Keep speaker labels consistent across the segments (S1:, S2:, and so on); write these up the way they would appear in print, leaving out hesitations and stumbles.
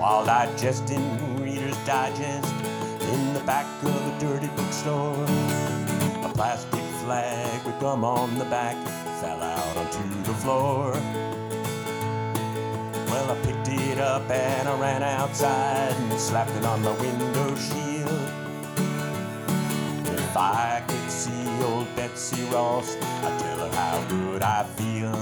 S1: while digesting Reader's Digest in the back of a dirty bookstore. A plastic flag with gum on the back fell out onto the floor. Well, I picked it up and I ran outside and slapped it on the window shield. If I could see old Betsy Ross, I'd tell her how good I feel.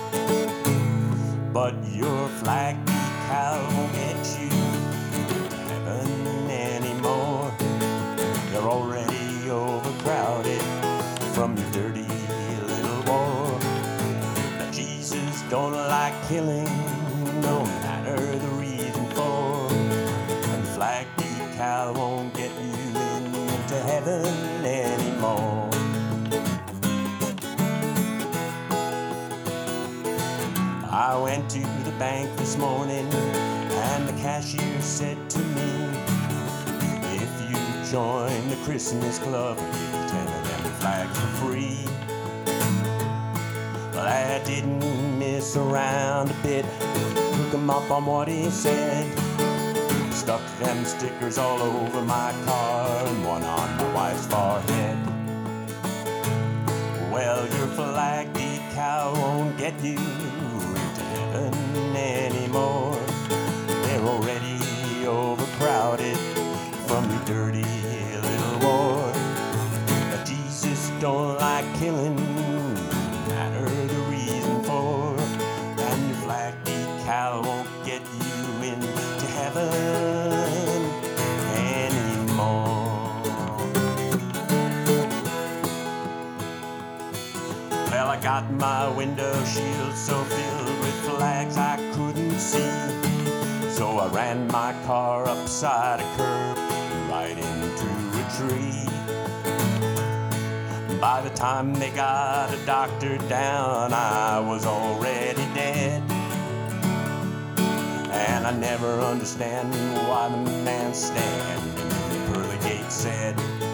S1: But your flag decal won't get you to heaven anymore. You're already overcrowded from your dirty little war. Now Jesus don't like killing, no matter the reason for. And the flag decal won't get you into heaven anymore. I went to the bank this morning and the cashier said to me, if you join the Christmas club, we'll give you 10 of them flags for free. Well, I didn't miss around a bit, took him up on what he said. Stuck them stickers all over my car and one on my wife's forehead. Well, your flag decal won't get you into heaven anymore. They're already overcrowded from your dirty little war. But Jesus don't like killing, no matter the reason for. And your flag decal won't get you into heaven anymore. Well, I got my window shield so filled with flags I couldn't see. So I ran my car upside a curb right into a tree. By the time they got a doctor down, I was already dead. And I never understand why the man standing in the pearly gate said,